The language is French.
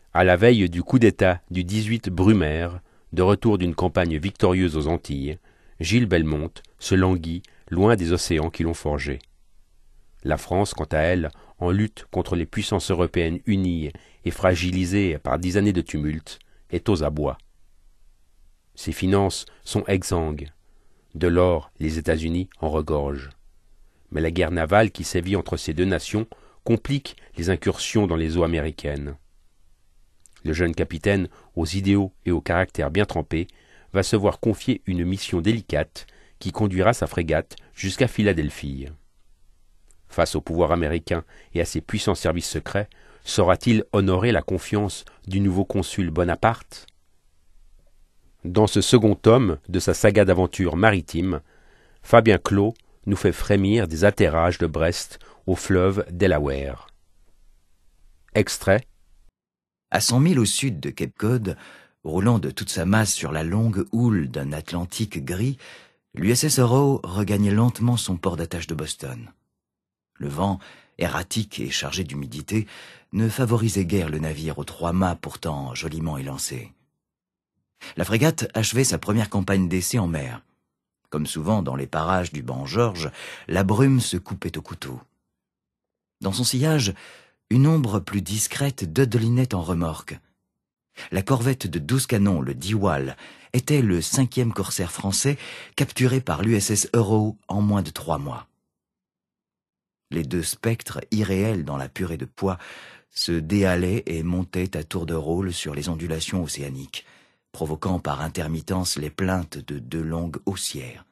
À la veille du coup d'État du 18 Brumaire, de retour d'une campagne victorieuse aux Antilles, Gilles Belmont se languit loin des océans qui l'ont forgé. La France, quant à elle, en lutte contre les puissances européennes unies et fragilisées par 10 années de tumulte, est aux abois. Ses finances sont exsangues. De l'or, les États-Unis en regorgent. Mais la guerre navale qui sévit entre ces deux nations complique les incursions dans les eaux américaines. Le jeune capitaine, aux idéaux et au caractère bien trempé, va se voir confier une mission délicate qui conduira sa frégate jusqu'à Philadelphie. Face au pouvoir américain et à ses puissants services secrets, saura-t-il honorer la confiance du nouveau consul Bonaparte? Dans ce second tome de sa saga d'aventures maritimes, Fabien Clos nous fait frémir des atterrages de Brest au fleuve Delaware. Extrait. À 100 milles au sud de Cape Cod, roulant de toute sa masse sur la longue houle d'un Atlantique gris, l'USS Arrow regagnait lentement son port d'attache de Boston. Le vent, erratique et chargé d'humidité, ne favorisait guère le navire aux 3 mâts pourtant joliment élancés. La frégate achevait sa première campagne d'essai en mer. Comme souvent dans les parages du banc Georges, la brume se coupait au couteau. Dans son sillage, une ombre plus discrète dodelinait en remorque. La corvette de 12 canons, le Diwal, était le 5e corsaire français capturé par l'USS Arrow en moins de 3 mois. Les deux spectres, irréels dans la purée de poids, se déhalaient et montaient à tour de rôle sur les ondulations océaniques, provoquant par intermittence les plaintes de 2 longues haussières.